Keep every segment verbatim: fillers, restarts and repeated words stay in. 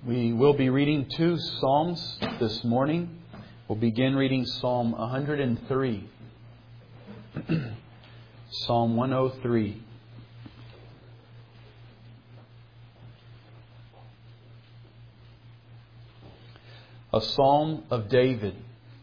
We will be reading two Psalms this morning. We'll begin reading Psalm one hundred three. Psalm one oh three. A Psalm of David.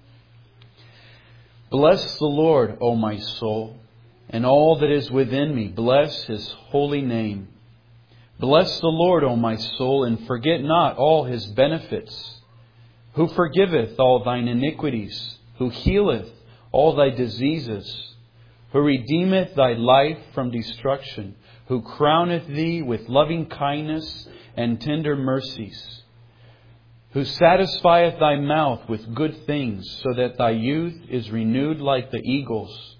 Bless the Lord, O my soul, and all that is within me. Bless His holy name. Bless the Lord, O my soul, and forget not all His benefits, who forgiveth all thine iniquities, who healeth all thy diseases, who redeemeth thy life from destruction, who crowneth thee with loving kindness and tender mercies, who satisfieth thy mouth with good things, so that thy youth is renewed like the eagles.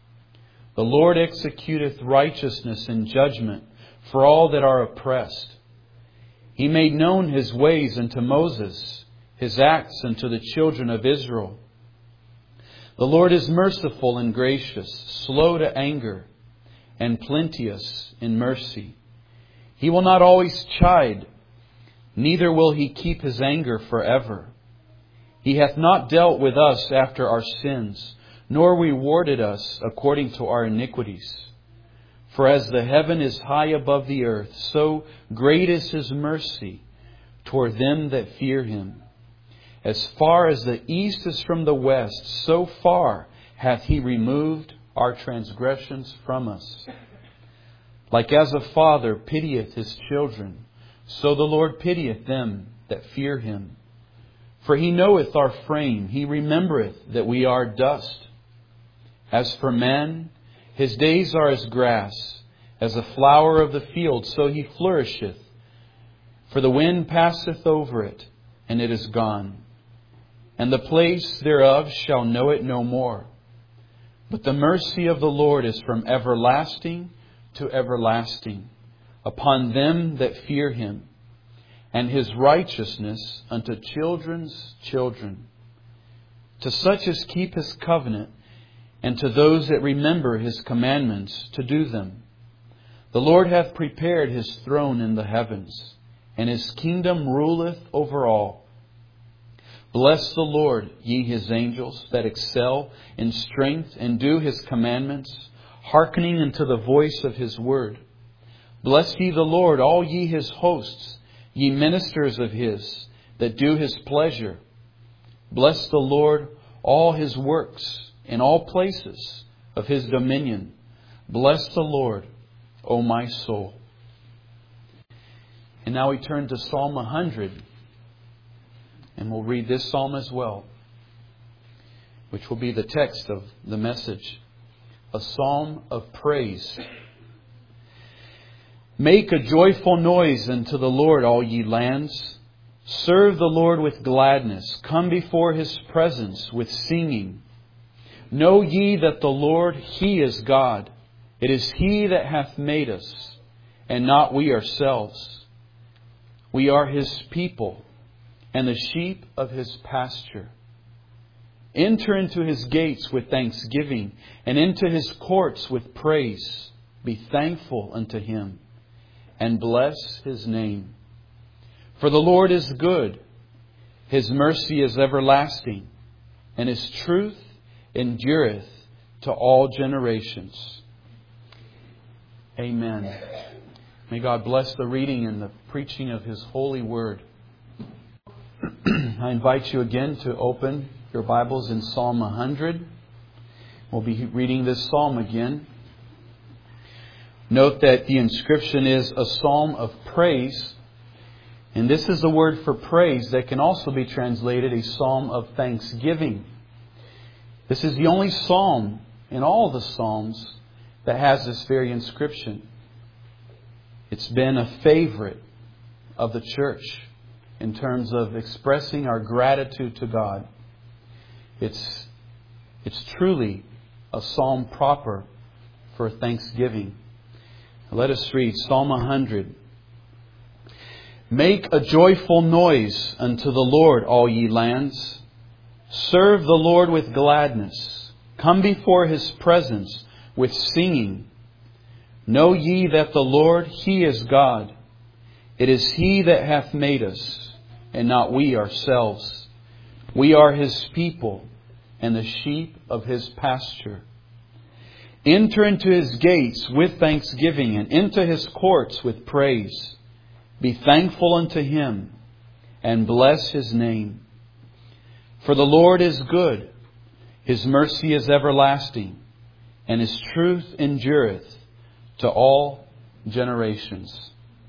The Lord executeth righteousness and judgment for all that are oppressed. He made known His ways unto Moses, His acts unto the children of Israel. The Lord is merciful and gracious, slow to anger, and plenteous in mercy. He will not always chide, neither will He keep His anger forever. He hath not dealt with us after our sins, nor rewarded us according to our iniquities. For as the heaven is high above the earth, so great is His mercy toward them that fear Him. As far as the east is from the west, so far hath He removed our transgressions from us. Like as a father pitieth his children, so the Lord pitieth them that fear Him. For He knoweth our frame, He remembereth that we are dust. As for man, his days are as grass, as a flower of the field, so he flourisheth. For the wind passeth over it, and it is gone, and the place thereof shall know it no more. But the mercy of the Lord is from everlasting to everlasting upon them that fear Him, and His righteousness unto children's children, to such as keep His covenant, and to those that remember His commandments to do them. The Lord hath prepared His throne in the heavens, and His kingdom ruleth over all. Bless the Lord, ye His angels, that excel in strength and do His commandments, hearkening unto the voice of His word. Bless ye the Lord, all ye His hosts, ye ministers of His, that do His pleasure. Bless the Lord, all His works, in all places of His dominion. Bless the Lord, O my soul. And now we turn to Psalm one hundred. And we'll read this psalm as well, which will be the text of the message. A psalm of praise. Make a joyful noise unto the Lord, all ye lands. Serve the Lord with gladness. Come before His presence with singing. Know ye that the Lord, He is God. It is He that hath made us, and not we ourselves. We are His people, and the sheep of His pasture. Enter into His gates with thanksgiving, and into His courts with praise. Be thankful unto Him, and bless His name. For the Lord is good. His mercy is everlasting, and His truth endureth to all generations. Amen. May God bless the reading and the preaching of His holy word. I invite you again to open your Bibles in Psalm one hundred. We'll be reading this psalm again. Note that the inscription is a psalm of praise. And this is the word for praise that can also be translated a psalm of thanksgiving. This is the only psalm in all the psalms that has this very inscription. It's been a favorite of the church in terms of expressing our gratitude to God. It's, it's truly a psalm proper for thanksgiving. Let us read Psalm one hundred. Make a joyful noise unto the Lord, all ye lands. Serve the Lord with gladness. Come before His presence with singing. Know ye that the Lord, He is God. It is He that hath made us, and not we ourselves. We are His people and the sheep of His pasture. Enter into His gates with thanksgiving and into His courts with praise. Be thankful unto Him and bless His name. For the Lord is good, His mercy is everlasting, and His truth endureth to all generations.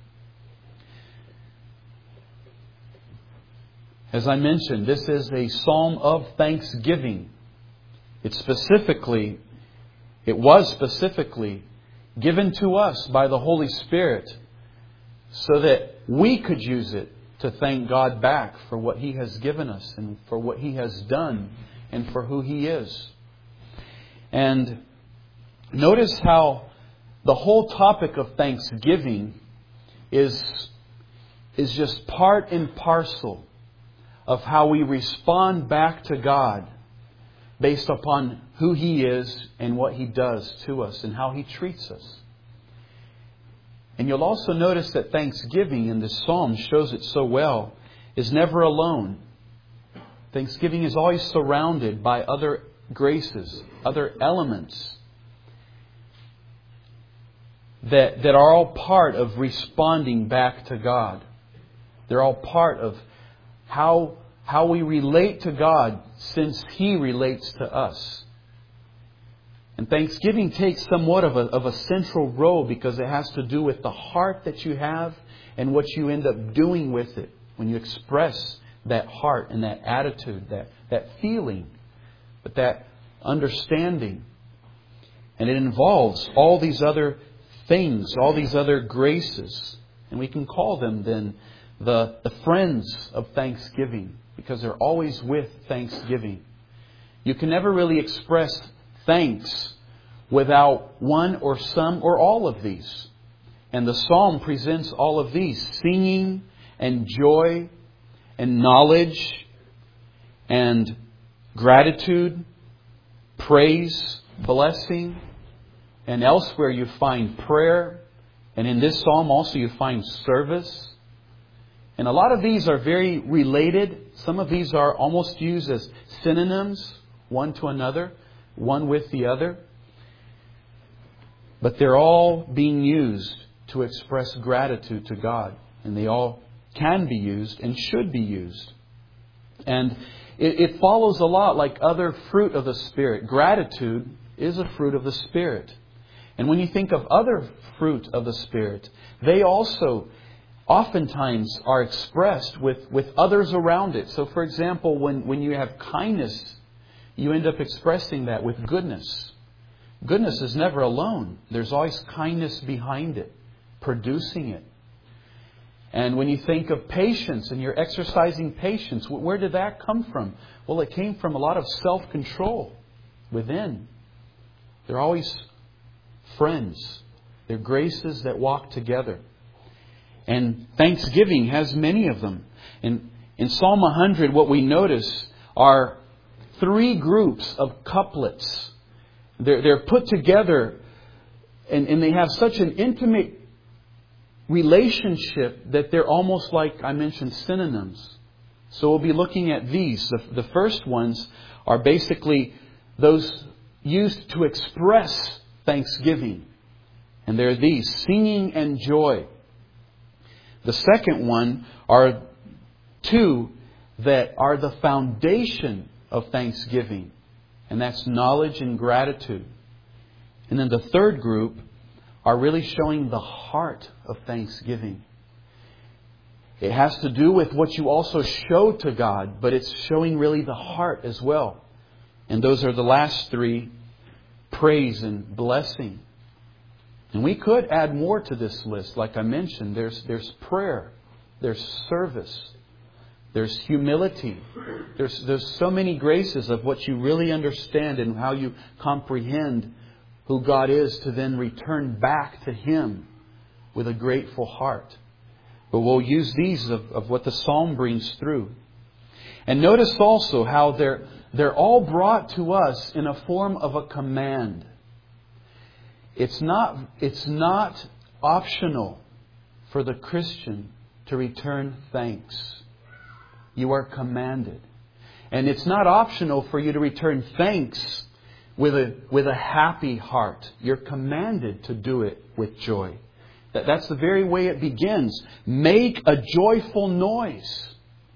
As I mentioned, this is a psalm of thanksgiving. It specifically, it was specifically given to us by the Holy Spirit so that we could use it to thank God back for what He has given us and for what He has done and for who He is. And notice how the whole topic of thanksgiving is, is just part and parcel of how we respond back to God based upon who He is and what He does to us and how He treats us. And you'll also notice that thanksgiving in this psalm shows it so well, is never alone. Thanksgiving is always surrounded by other graces, other elements that, that are all part of responding back to God. They're all part of how, how we relate to God since He relates to us. And thanksgiving takes somewhat of a, of a central role because it has to do with the heart that you have and what you end up doing with it when you express that heart and that attitude, that, that feeling, but that understanding. And it involves all these other things, all these other graces. And we can call them then the, the friends of thanksgiving because they're always with thanksgiving. You can never really express thanks without one or some or all of these. And the psalm presents all of these: singing and joy and knowledge and gratitude, praise, blessing. And elsewhere you find prayer. And in this psalm also you find service. And a lot of these are very related. Some of these are almost used as synonyms, one to another, one with the other. But they're all being used to express gratitude to God. And they all can be used and should be used. And it, it follows a lot like other fruit of the Spirit. Gratitude is a fruit of the Spirit. And when you think of other fruit of the Spirit, they also oftentimes are expressed with, with others around it. So for example, when, when you have kindness, you end up expressing that with goodness. Goodness is never alone. There's always kindness behind it, producing it. And when you think of patience and you're exercising patience, where did that come from? Well, it came from a lot of self-control within. They're always friends. They're graces that walk together. And thanksgiving has many of them. In, in Psalm one hundred, what we notice are three groups of couplets. They're, they're put together and, and they have such an intimate relationship that they're almost like I mentioned synonyms. So we'll be looking at these. The, the first ones are basically those used to express thanksgiving. And they're these: singing and joy. The second one are two that are the foundation of thanksgiving. And that's knowledge and gratitude. And then the third group are really showing the heart of thanksgiving. It has to do with what you also show to God, but it's showing really the heart as well. And those are the last three: praise and blessing. And we could add more to this list. Like I mentioned, there's, there's prayer, there's service, there's humility. There's, there's so many graces of what you really understand and how you comprehend who God is to then return back to Him with a grateful heart. But we'll use these of, of what the psalm brings through. And notice also how they're, they're all brought to us in a form of a command. It's not, it's not optional for the Christian to return thanks. You are commanded. And it's not optional for you to return thanks with a, with a happy heart. You're commanded to do it with joy. That, that's the very way it begins. Make a joyful noise.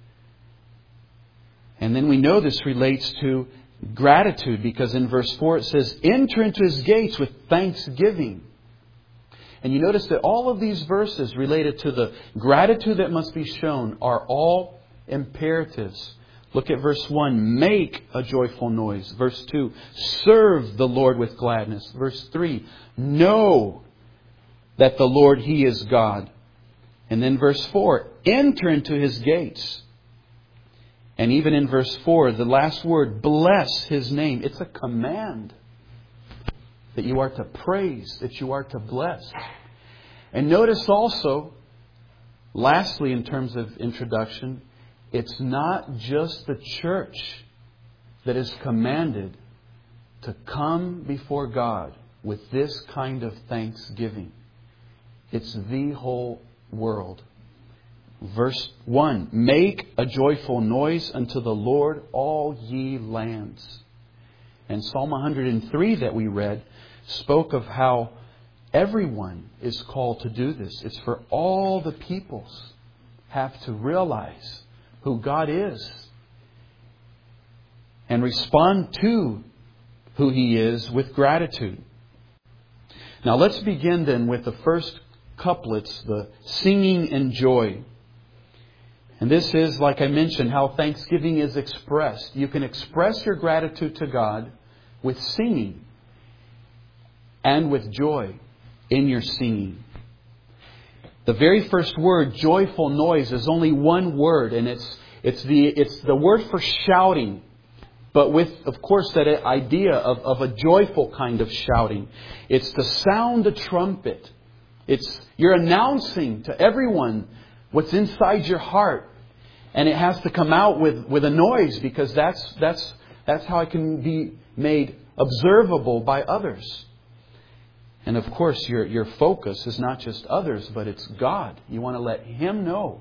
And then we know this relates to gratitude, because in verse four it says, enter into His gates with thanksgiving. And you notice that all of these verses related to the gratitude that must be shown are all imperatives. Look at verse one, make a joyful noise. Verse two, serve the Lord with gladness. Verse three, know that the Lord, He is God. And then verse four, enter into His gates. And even in verse four, the last word, bless His name. It's a command that you are to praise, that you are to bless. And notice also, lastly, in terms of introduction, it's not just the church that is commanded to come before God with this kind of thanksgiving. It's the whole world. Verse one, make a joyful noise unto the Lord, all ye lands. And Psalm one hundred three that we read spoke of how everyone is called to do this. It's for all the peoples have to realize who God is and respond to who He is with gratitude. Now let's begin then with the first couplets, the singing and joy. And this is, like I mentioned, how thanksgiving is expressed. You can express your gratitude to God with singing and with joy in your singing. The very first word, joyful noise, is only one word, and it's it's the it's the word for shouting, but with, of course, that idea of, of a joyful kind of shouting. It's to sound a trumpet. It's you're announcing to everyone what's inside your heart. And it has to come out with, with a noise, because that's that's that's how it can be made observable by others. And of course, your your focus is not just others, but it's God. You want to let Him know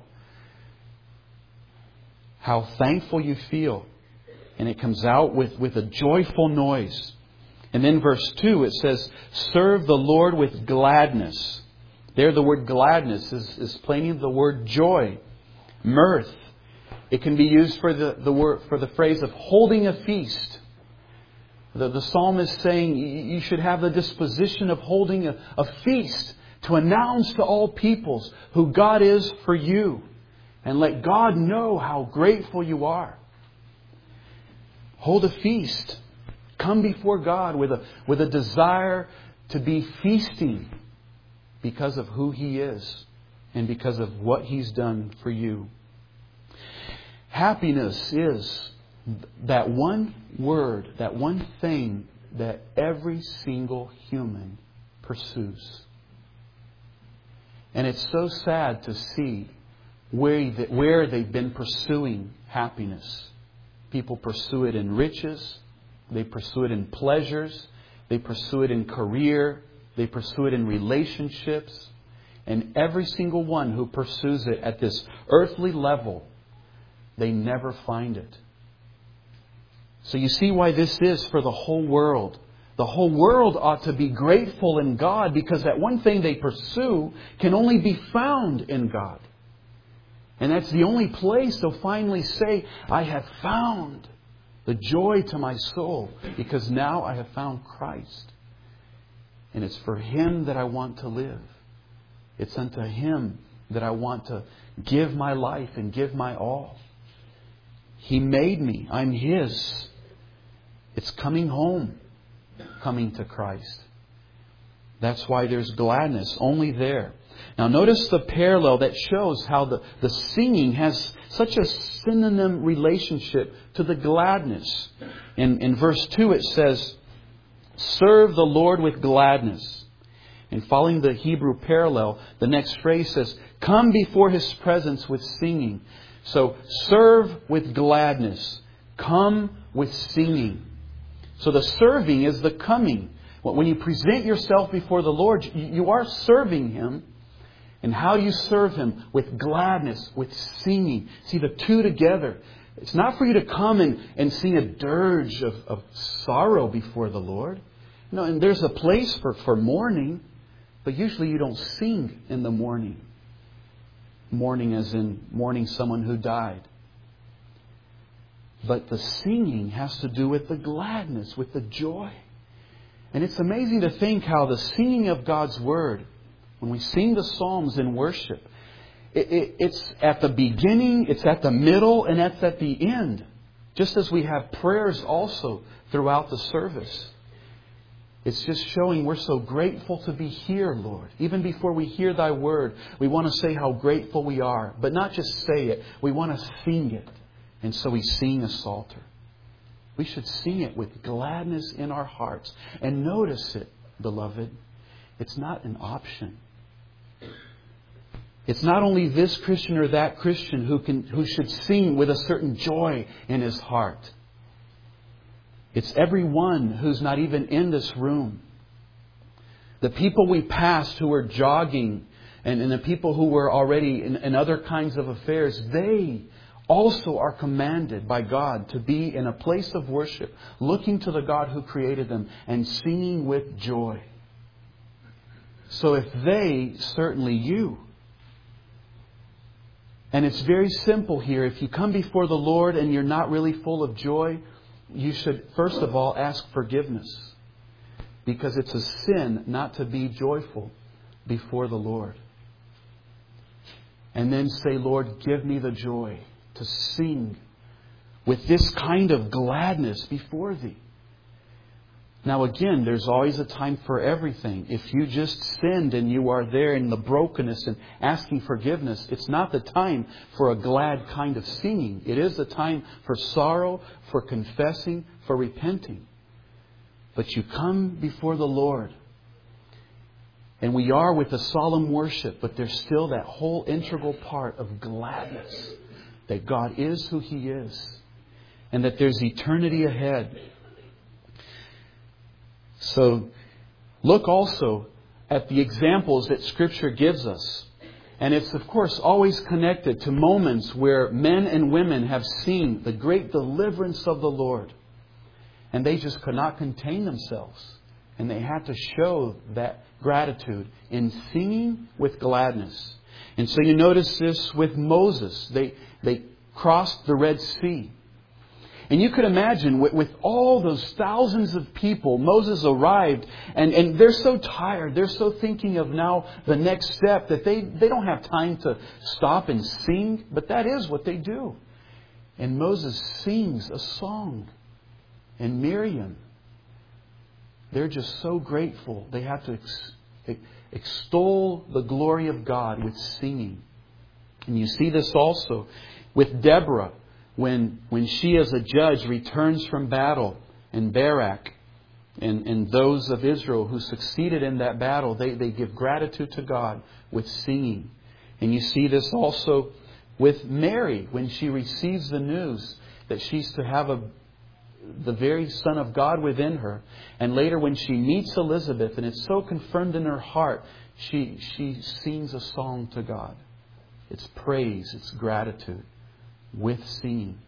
how thankful you feel. And it comes out with, with a joyful noise. And then verse two, it says, serve the Lord with gladness. There the word gladness is, is plainly the word joy, mirth. It can be used for the, the word for the phrase of holding a feast. The, the psalm is saying you should have the disposition of holding a, a feast to announce to all peoples who God is for you. And let God know how grateful you are. Hold a feast. Come before God with a, with a desire to be feasting because of who He is and because of what He's done for you. Happiness is that one word, that one thing that every single human pursues. And it's so sad to see where, they, where they've been pursuing happiness. People pursue it in riches. They pursue it in pleasures. They pursue it in career. They pursue it in relationships. And every single one who pursues it at this earthly level, they never find it. So you see why this is for the whole world. The whole world ought to be grateful in God, because that one thing they pursue can only be found in God. And that's the only place they'll finally say, I have found the joy to my soul, because now I have found Christ. And it's for Him that I want to live. It's unto Him that I want to give my life and give my all. He made me. I'm His. It's coming home, coming to Christ. That's why there's gladness only there. Now notice the parallel that shows how the, the singing has such a synonym relationship to the gladness. In, in verse two it says, serve the Lord with gladness. And following the Hebrew parallel, the next phrase says, come before His presence with singing. So serve with gladness. Come with singing. So the serving is the coming. When you present yourself before the Lord, you are serving Him. And how do you serve Him? With gladness, with singing. See, the two together. It's not for you to come and, and sing a dirge of, of sorrow before the Lord. No, and there's a place for, for mourning, but usually you don't sing in the morning. Mourning as in mourning someone who died. But the singing has to do with the gladness, with the joy. And it's amazing to think how the singing of God's Word, when we sing the Psalms in worship, it, it, it's at the beginning, it's at the middle, and it's at the end. Just as we have prayers also throughout the service. It's just showing we're so grateful to be here, Lord. Even before we hear Thy Word, we want to say how grateful we are. But not just say it, we want to sing it. And so we sing a psalter. We should sing it with gladness in our hearts. And notice it, beloved, it's not an option. It's not only this Christian or that Christian who can who should sing with a certain joy in his heart. It's everyone who's not even in this room. The people we passed who were jogging and, and the people who were already in, in other kinds of affairs, they also are commanded by God to be in a place of worship, looking to the God who created them and singing with joy. So if they, certainly you. And it's very simple here. If you come before the Lord and you're not really full of joy, you should first of all ask forgiveness. Because it's a sin not to be joyful before the Lord. And then say, Lord, give me the joy to sing with this kind of gladness before Thee. Now again, there's always a time for everything. If you just sinned and you are there in the brokenness and asking forgiveness, it's not the time for a glad kind of singing. It is the time for sorrow, for confessing, for repenting. But you come before the Lord. And we are with a solemn worship, but there's still that whole integral part of gladness. That God is who He is. And that there's eternity ahead. So, look also at the examples that Scripture gives us. And it's, of course, always connected to moments where men and women have seen the great deliverance of the Lord. And they just could not contain themselves. And they had to show that gratitude in singing with gladness. And so you notice this with Moses. They, they crossed the Red Sea. And you could imagine with, with all those thousands of people, Moses arrived and, and they're so tired. They're so thinking of now the next step that they, they don't have time to stop and sing. But that is what they do. And Moses sings a song. And Miriam, they're just so grateful. They have to ex- extol the glory of God with singing. And you see this also with Deborah. When, when she as a judge returns from battle in Barak and, and those of Israel who succeeded in that battle, they, they give gratitude to God with singing. And you see this also with Mary when she receives the news that she's to have a, the very Son of God within her. And later when she meets Elizabeth and it's so confirmed in her heart, she, she sings a song to God. It's praise, it's gratitude. With singing.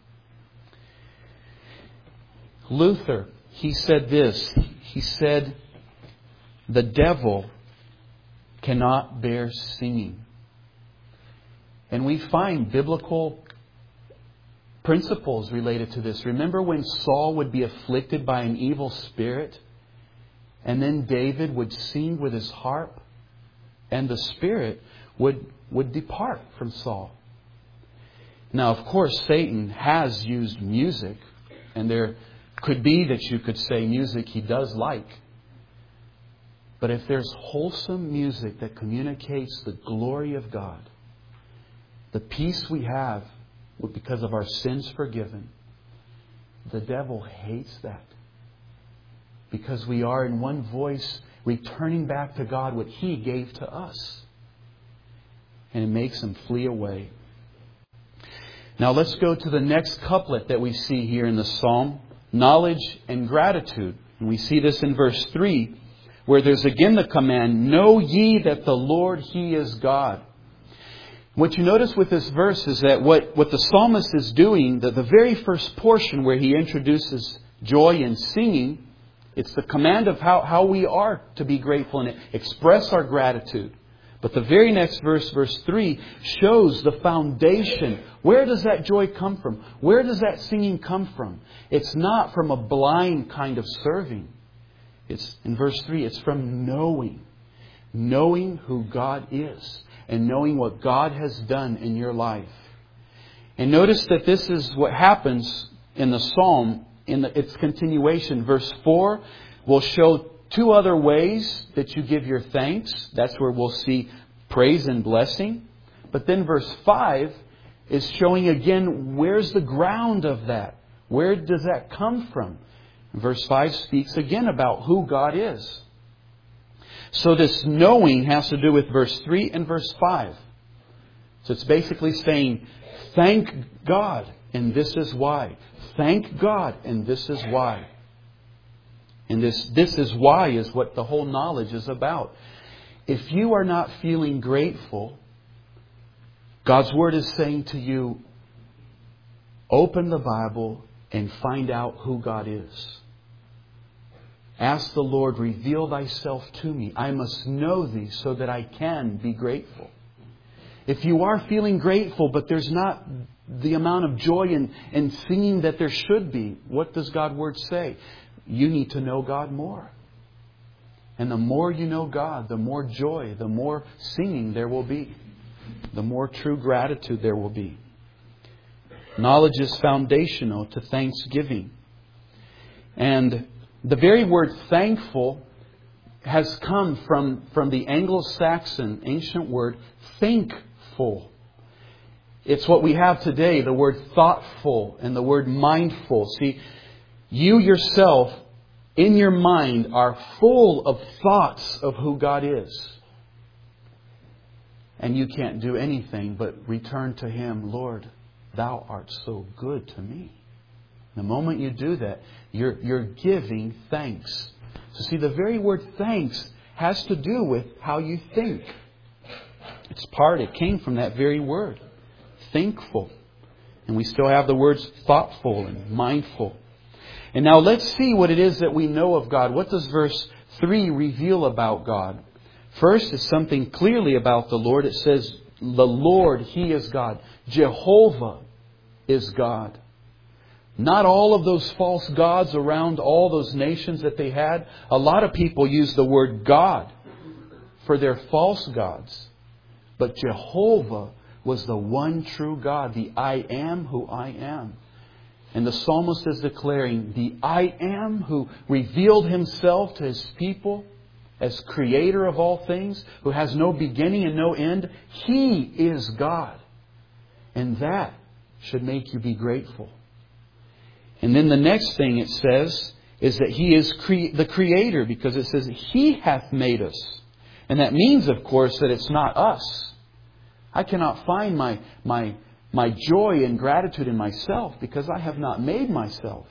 Luther, he said this. He said, the devil cannot bear singing. And we find biblical principles related to this. Remember when Saul would be afflicted by an evil spirit? And then David would sing with his harp? And the spirit would, would depart from Saul. Now, of course, Satan has used music, and there could be that you could say music he does like. But if there's wholesome music that communicates the glory of God, the peace we have because of our sins forgiven, the devil hates that. Because we are in one voice returning back to God what He gave to us. And it makes him flee away. Now let's go to the next couplet that we see here in the psalm. Knowledge and gratitude. And we see this in verse three, where there's again the command, know ye that the Lord, He is God. What you notice with this verse is that what, what the psalmist is doing, the, the very first portion where he introduces joy and singing, it's the command of how, how we are to be grateful and express our gratitude. But the very next verse, verse three, shows the foundation. Where does that joy come from? Where does that singing come from? It's not from a blind kind of serving. It's in verse three, it's from knowing. Knowing who God is and knowing what God has done in your life. And notice that this is what happens in the psalm in the, its continuation. Verse four will show two other ways that you give your thanks. That's where we'll see praise and blessing. But then verse five is showing again, where's the ground of that? Where does that come from? Verse five speaks again about who God is. So this knowing has to do with verse three and verse five. So it's basically saying, thank God, and this is why. Thank God, and this is why. And this, this is why is what the whole knowledge is about. If you are not feeling grateful, God's Word is saying to you, open the Bible and find out who God is. Ask the Lord, reveal Thyself to me. I must know Thee so that I can be grateful. If you are feeling grateful, but there's not the amount of joy and, and singing that there should be, what does God's Word say? You need to know God more. And the more you know God, the more joy, the more singing there will be. The more true gratitude there will be. Knowledge is foundational to thanksgiving. And the very word thankful has come from, from the Anglo-Saxon ancient word thankful. It's what we have today, the word thoughtful and the word mindful. See, you yourself, in your mind, are full of thoughts of who God is. And you can't do anything but return to Him, Lord, Thou art so good to me. The moment you do that, you're, you're giving thanks. So see, the very word thanks has to do with how you think. It's part, it came from that very word. Thankful. And we still have the words thoughtful and mindful. And now let's see what it is that we know of God. What does verse three reveal about God? First is something clearly about the Lord. It says, the Lord, He is God. Jehovah is God. Not all of those false gods around all those nations that they had. A lot of people use the word God for their false gods. But Jehovah was the one true God, the I am who I am. And the psalmist is declaring, the I am who revealed Himself to His people as creator of all things, who has no beginning and no end. He is God. And that should make you be grateful. And then the next thing it says is that He is cre- the Creator, because it says He hath made us. And that means, of course, that it's not us. I cannot find my, my, my joy and gratitude in myself because I have not made myself.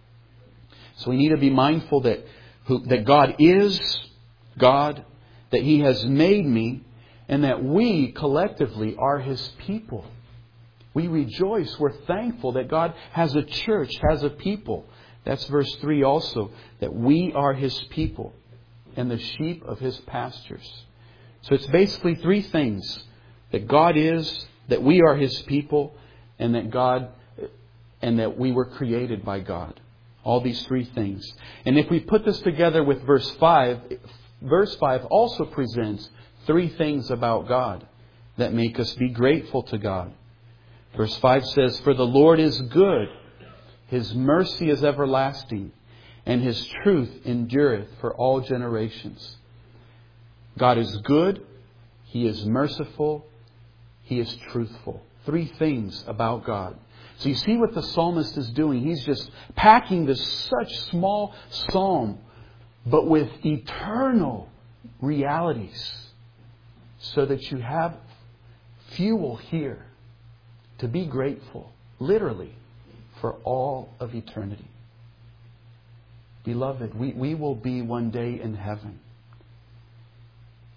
So we need to be mindful that, who, that God is God, that He has made me, and that we collectively are His people. We rejoice. We're thankful that God has a church, has a people. That's verse three also. That we are His people and the sheep of His pastures. So it's basically three things. That God is, that we are His people, and that God, and that we were created by God. All these three things. And if we put this together with verse five, verse five also presents three things about God that make us be grateful to God. Verse five says, for the Lord is good, His mercy is everlasting, and His truth endureth for all generations. God is good, He is merciful, He is truthful. Three things about God. So you see what the psalmist is doing. He's just packing this such small psalm, but with eternal realities, so that you have fuel here to be grateful, literally, for all of eternity. Beloved, we, we will be one day in heaven.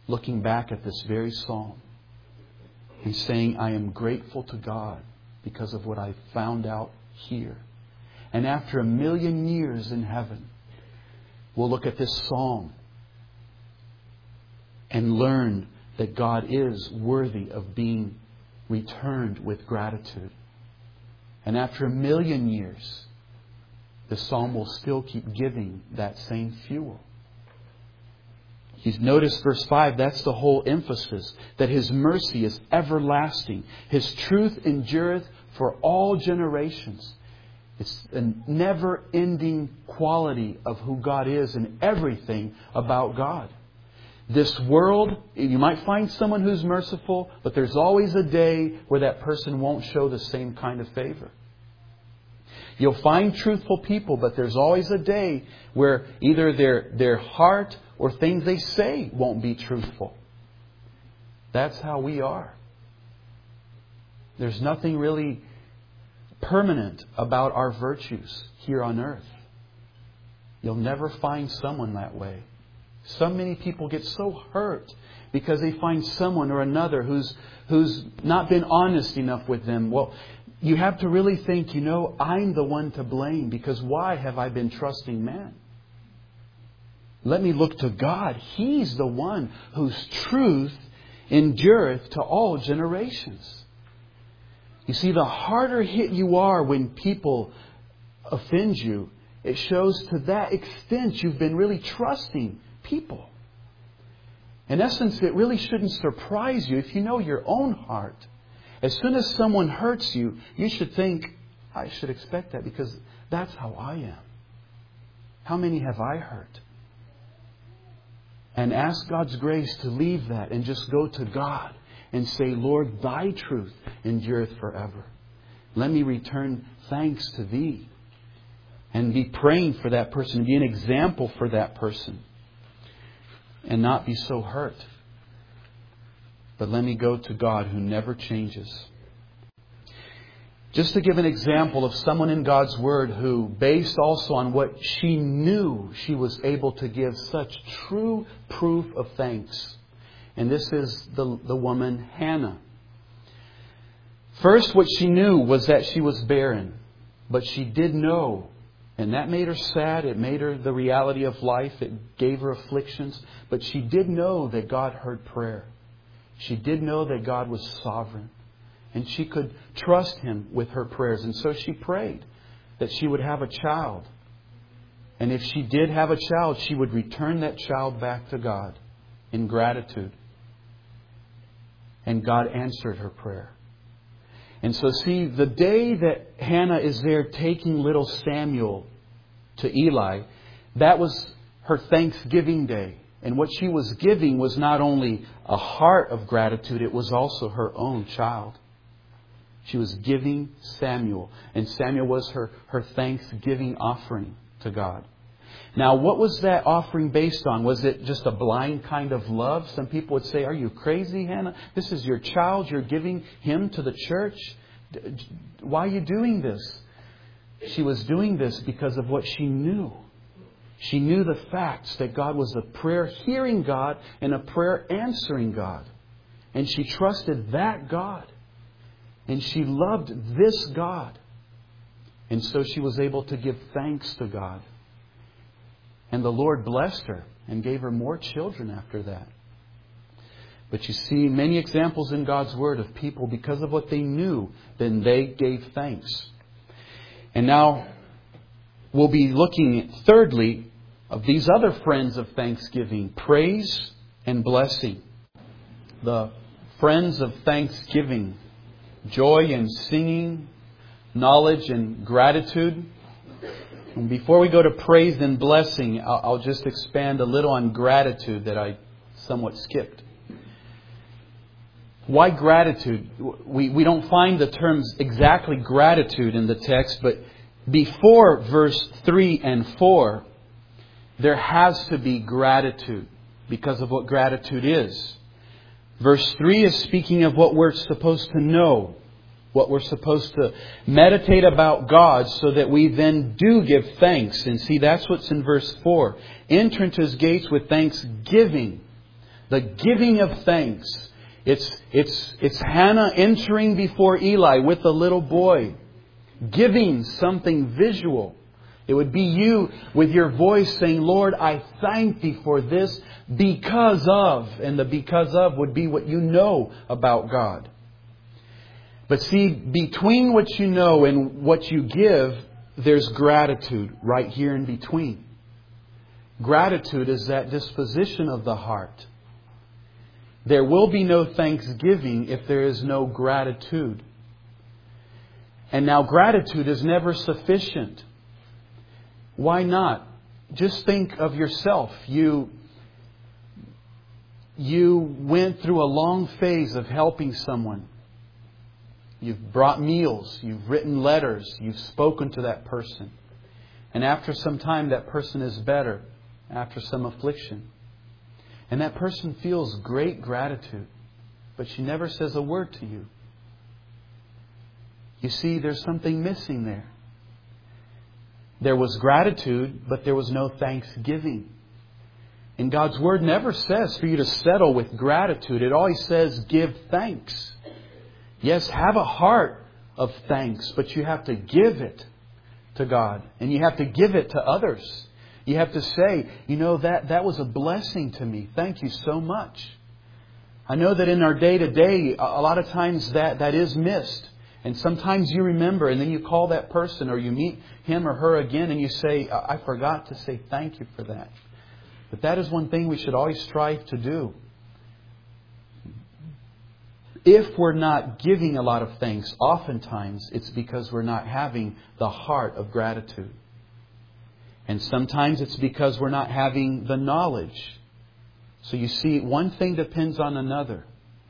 looking back at this very psalm and saying, I am grateful to God because of what I found out here. And after a million years in heaven, we'll look at this psalm and learn that God is worthy of being returned with gratitude. And after a million years, the psalm will still keep giving that same fuel. He's noticed verse five, that's the whole emphasis, that His mercy is everlasting. His truth endureth for all generations. It's a never-ending quality of who God is and everything about God. This world, you might find someone who's merciful, but there's always a day where that person won't show the same kind of favor. You'll find truthful people, but there's always a day where either their, their heart or things they say won't be truthful. That's how we are. There's nothing really permanent about our virtues here on earth. You'll never find someone that way. So many people get so hurt because they find someone or another who's who's not been honest enough with them. Well, you have to really think, you know, I'm the one to blame, because why have I been trusting man? Let me look to God. He's the one whose truth endureth to all generations. You see, the harder hit you are when people offend you, it shows to that extent you've been really trusting people. In essence, it really shouldn't surprise you if you know your own heart. As soon as someone hurts you, you should think, I should expect that because that's how I am. How many have I hurt? And ask God's grace to leave that and just go to God and say, Lord, Thy truth endureth forever. Let me return thanks to Thee. And be praying for that person, be an example for that person. And not be so hurt. But let me go to God who never changes. Just to give an example of someone in God's Word who, based also on what she knew, she was able to give such true proof of thanks. And this is the, the woman Hannah. First, what she knew was that she was barren. But she did know. And that made her sad. It made her the reality of life. It gave her afflictions. But she did know that God heard prayer. She did know that God was sovereign. And she could trust Him with her prayers. And so she prayed that she would have a child. And if she did have a child, she would return that child back to God in gratitude. And God answered her prayer. And so see, the day that Hannah is there taking little Samuel to Eli, that was her Thanksgiving day. And what she was giving was not only a heart of gratitude, it was also her own child. She was giving Samuel. And Samuel was her, her Thanksgiving offering to God. Now, what was that offering based on? Was it just a blind kind of love? Some people would say, are you crazy, Hannah? This is your child. You're giving him to the church. Why are you doing this? She was doing this because of what she knew. She knew the facts that God was a prayer-hearing God and a prayer-answering God. And she trusted that God. And she loved this God. And so she was able to give thanks to God. And the Lord blessed her and gave her more children after that. But you see many examples in God's Word of people, because of what they knew, then they gave thanks. And now we'll be looking, thirdly, of these other friends of thanksgiving, praise and blessing. The friends of thanksgiving, joy and singing, knowledge and gratitude. And before we go to praise and blessing, I'll, I'll just expand a little on gratitude that I somewhat skipped. Why gratitude? We, we don't find the terms exactly gratitude in the text, but before verse three and four, there has to be gratitude because of what gratitude is. Verse three is speaking of what we're supposed to know, what we're supposed to meditate about God so that we then do give thanks. And see, that's what's in verse four. Enter into His gates with thanksgiving. the giving of thanks. It's, it's, it's Hannah entering before Eli with the little boy, giving something visual. It would be you with your voice saying, Lord, I thank Thee for this because of. And the because of would be what you know about God. But see, between what you know and what you give, there's gratitude right here in between. Gratitude is that disposition of the heart. There will be no thanksgiving if there is no gratitude. And now gratitude is never sufficient. Why not? Just think of yourself. You, you went through a long phase of helping someone. You've brought meals. You've written letters. You've spoken to that person. And after some time, that person is better. After some affliction. And that person feels great gratitude. But she never says a word to you. You see, there's something missing there. There was gratitude, but there was no thanksgiving. And God's Word never says for you to settle with gratitude. It always says give thanks. Yes, have a heart of thanks, but you have to give it to God. And you have to give it to others. You have to say, you know, that, that was a blessing to me. Thank you so much. I know that in our day-to-day, a lot of times that, that is missed. And sometimes you remember and then you call that person or you meet him or her again and you say, I forgot to say thank you for that. But that is one thing we should always strive to do. If we're not giving a lot of thanks, oftentimes it's because we're not having the heart of gratitude. And sometimes it's because we're not having the knowledge. So you see, one thing depends on another.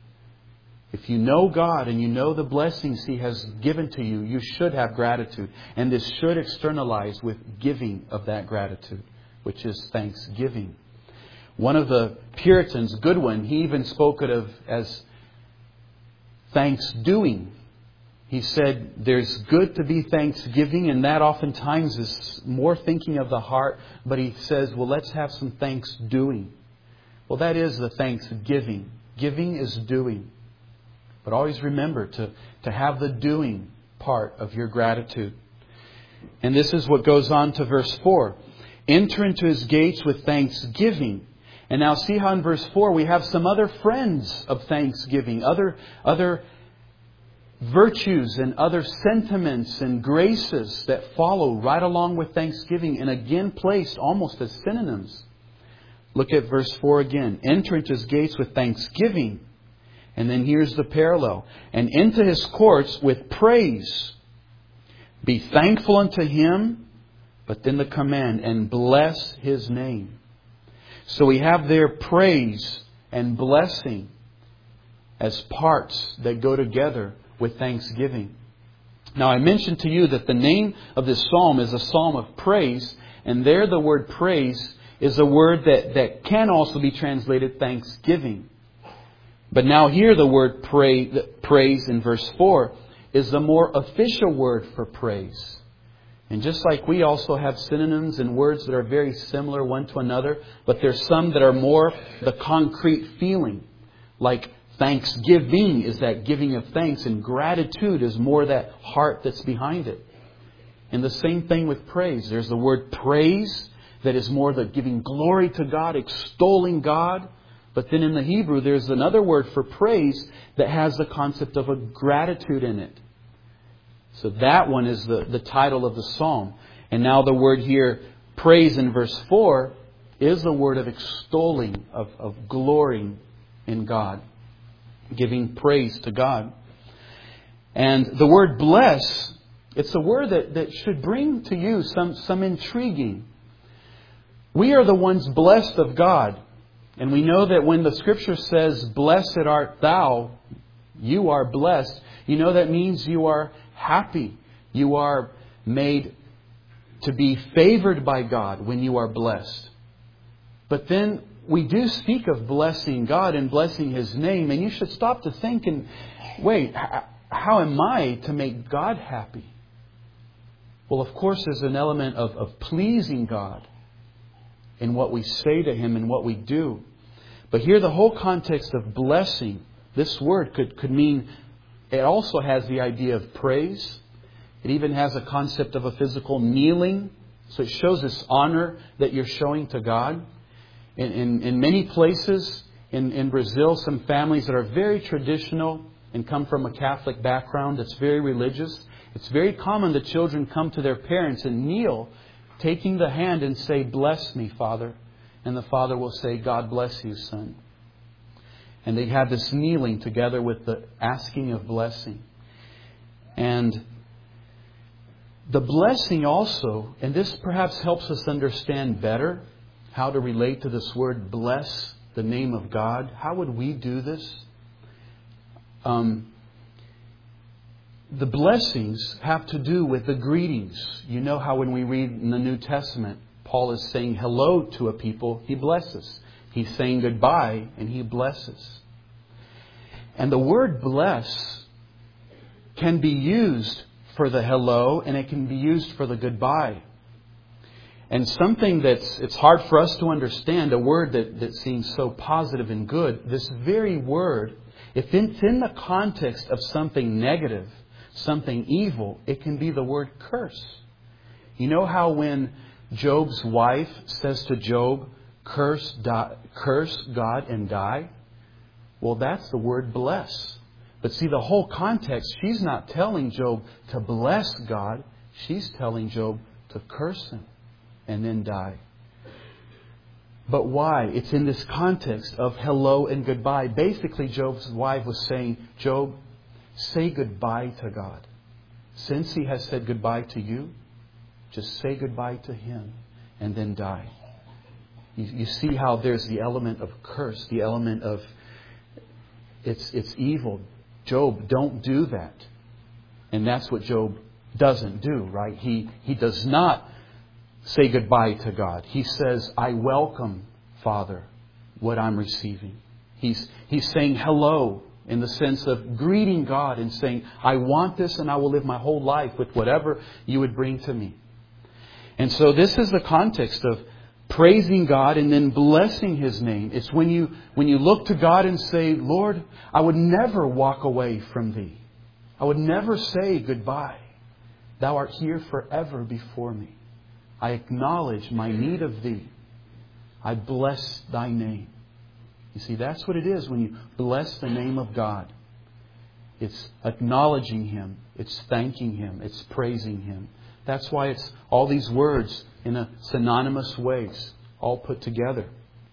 If you know God and you know the blessings He has given to you, you should have gratitude. And this should externalize with giving of that gratitude, which is thanksgiving. One of the Puritans, Goodwin, he even spoke it of as thanksdoing. He said there's good to be thanksgiving, and that oftentimes is more thinking of the heart. But he says, well, let's have some thanksdoing. Well, that is the thanksgiving. Giving is doing. But always remember to, to have the doing part of your gratitude. And this is what goes on to verse four. Enter into His gates with thanksgiving. And now see how in verse four we have some other friends of thanksgiving. Other, other virtues and other sentiments and graces that follow right along with thanksgiving. And again placed almost as synonyms. Look at verse four again. Enter into His gates with thanksgiving. And then here's the parallel. And into His courts with praise. Be thankful unto Him. But then the command, and bless His name. So we have there praise and blessing as parts that go together with thanksgiving. Now I mentioned to you that the name of this psalm is a psalm of praise. And there the word praise is a word that, that can also be translated thanksgiving. But now here the word pray, praise in verse four is the more official word for praise. And just like we also have synonyms and words that are very similar one to another, but there's some that are more the concrete feeling. Like thanksgiving is that giving of thanks, and gratitude is more that heart that's behind it. And the same thing with praise. There's the word praise that is more the giving glory to God, extolling God. But then in the Hebrew, there's another word for praise that has the concept of a gratitude in it. So that one is the, the title of the psalm. And now the word here, praise in verse four, is the word of extolling, of, of glorying in God. Giving praise to God. And the word bless, it's a word that, that should bring to you some, some intriguing. We are the ones blessed of God. And we know that when the Scripture says, blessed art thou, you are blessed. You know that means you are happy. You are made to be favored by God when you are blessed. But then we do speak of blessing God and blessing His name. And you should stop to think and wait, how am I to make God happy? Well, of course, there's an element of, of pleasing God in what we say to Him and what we do. But here the whole context of blessing, this word could, could mean, it also has the idea of praise. It even has a concept of a physical kneeling. So it shows this honor that you're showing to God. In, in, in many places in, in Brazil, some families that are very traditional and come from a Catholic background that's very religious, it's very common that children come to their parents and kneel, taking the hand and say, "Bless me, Father." And the father will say, "God bless you, son." And they have this kneeling together with the asking of blessing. And the blessing also, and this perhaps helps us understand better how to relate to this word bless, the name of God. How would we do this? Um, the blessings have to do with the greetings. You know how when we read in the New Testament, Paul is saying hello to a people, he blesses. He's saying goodbye, and he blesses. And the word bless can be used for the hello, and it can be used for the goodbye. And something that's, it's hard for us to understand, a word that, that seems so positive and good, this very word, if it's in the context of something negative, something evil, it can be the word curse. You know how when Job's wife says to Job, curse, die, curse God and die? Well, that's the word bless. But see, the whole context, she's not telling Job to bless God. She's telling Job to curse Him and then die. But why? It's in this context of hello and goodbye. Basically, Job's wife was saying, Job, say goodbye to God. Since He has said goodbye to you, just say goodbye to Him and then die. You, you see how there's the element of curse, the element of it's it's evil. Job, don't do that. And that's what Job doesn't do, right? He he does not say goodbye to God. He says, I welcome, Father, what I'm receiving. He's he's saying hello in the sense of greeting God and saying, I want this and I will live my whole life with whatever you would bring to me. And so this is the context of praising God and then blessing His name. It's when you when you look to God and say, Lord, I would never walk away from Thee. I would never say goodbye. Thou art here forever before me. I acknowledge my need of Thee. I bless Thy name. You see, that's what it is when you bless the name of God. It's acknowledging Him. It's thanking Him. It's praising Him. That's why it's all these words in a synonymous ways, all put together.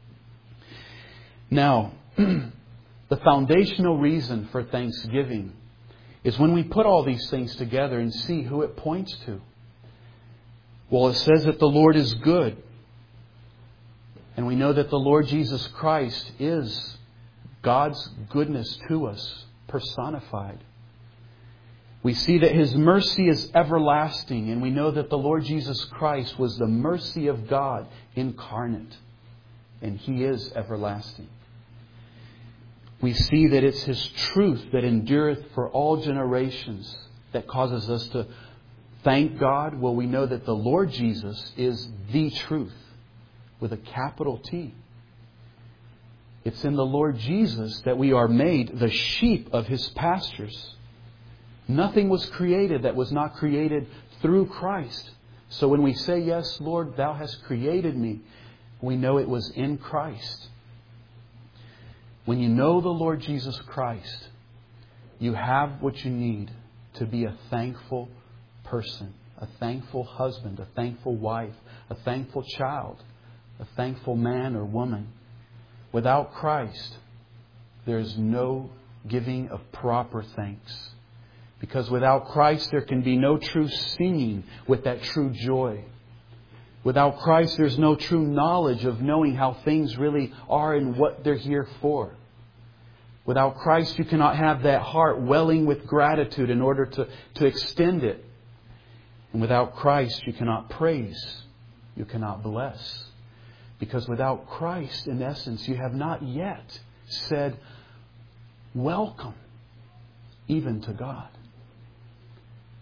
Now, the foundational reason for thanksgiving is when we put all these things together and see who it points to. Well, it says that the Lord is good. And we know that the Lord Jesus Christ is God's goodness to us, personified. We see that His mercy is everlasting, and we know that the Lord Jesus Christ was the mercy of God incarnate, and He is everlasting. We see that it's His truth that endureth for all generations that causes us to thank God. Well, we know that the Lord Jesus is the truth with a capital T. It's in the Lord Jesus that we are made the sheep of His pastures. Nothing was created that was not created through Christ. So when we say, yes, Lord, Thou hast created me, we know it was in Christ. When you know the Lord Jesus Christ, you have what you need to be a thankful person, a thankful husband, a thankful wife, a thankful child, a thankful man or woman. Without Christ, there is no giving of proper thanks. Because without Christ, there can be no true singing with that true joy. Without Christ, there's no true knowledge of knowing how things really are and what they're here for. Without Christ, you cannot have that heart welling with gratitude in order to, to extend it. And without Christ, you cannot praise. You cannot bless. Because without Christ, in essence, you have not yet said, welcome, even to God.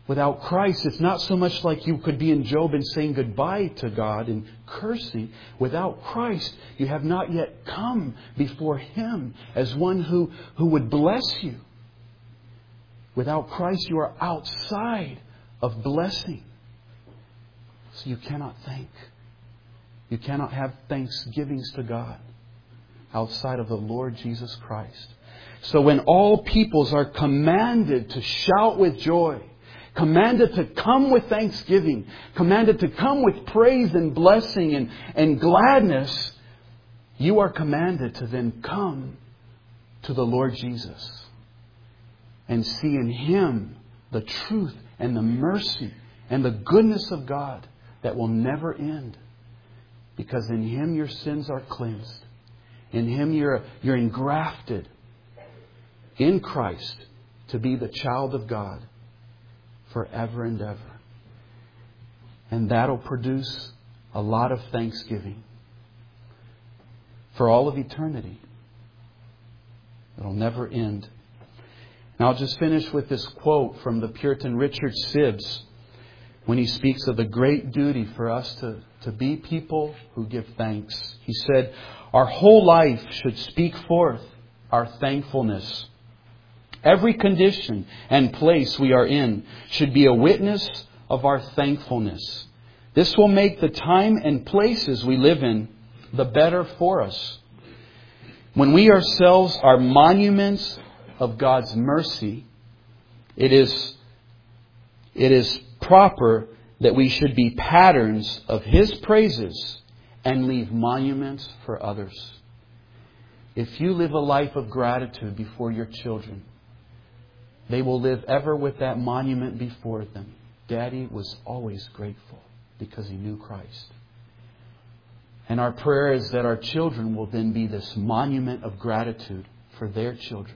Without Christ, it's not so much like you could be in Job and saying goodbye to God and cursing. Without Christ, you have not yet come before Him as one who, who would bless you. Without Christ, you are outside of blessing. So you cannot thank. You cannot have thanksgivings to God outside of the Lord Jesus Christ. So when all peoples are commanded to shout with joy, commanded to come with thanksgiving, commanded to come with praise and blessing and, and gladness, you are commanded to then come to the Lord Jesus and see in Him the truth and the mercy and the goodness of God that will never end. Because in Him your sins are cleansed. In Him you're, you're engrafted in Christ to be the child of God forever and ever. And that'll produce a lot of thanksgiving for all of eternity. It'll never end. Now I'll just finish with this quote from the Puritan Richard Sibbes when he speaks of the great duty for us to, to be people who give thanks. He said, "Our whole life should speak forth our thankfulness. Every condition and place we are in should be a witness of our thankfulness. This will make the time and places we live in the better for us. When we ourselves are monuments of God's mercy, it is, it is proper that we should be patterns of His praises and leave monuments for others." If you live a life of gratitude before your children, they will live ever with that monument before them. Daddy was always grateful because he knew Christ. And our prayer is that our children will then be this monument of gratitude for their children.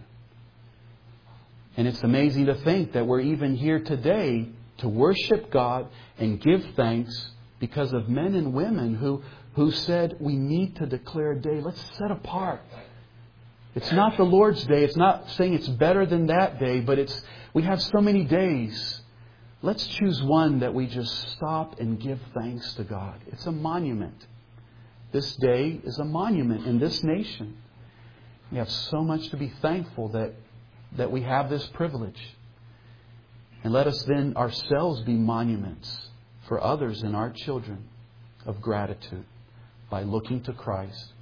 And it's amazing to think that we're even here today to worship God and give thanks because of men and women who, who said we need to declare a day. Let's set apart. It's not the Lord's Day. It's not saying it's better than that day, but it's we have so many days. Let's choose one that we just stop and give thanks to God. It's a monument. This day is a monument in this nation. We have so much to be thankful that, that we have this privilege. And let us then ourselves be monuments for others and our children of gratitude by looking to Christ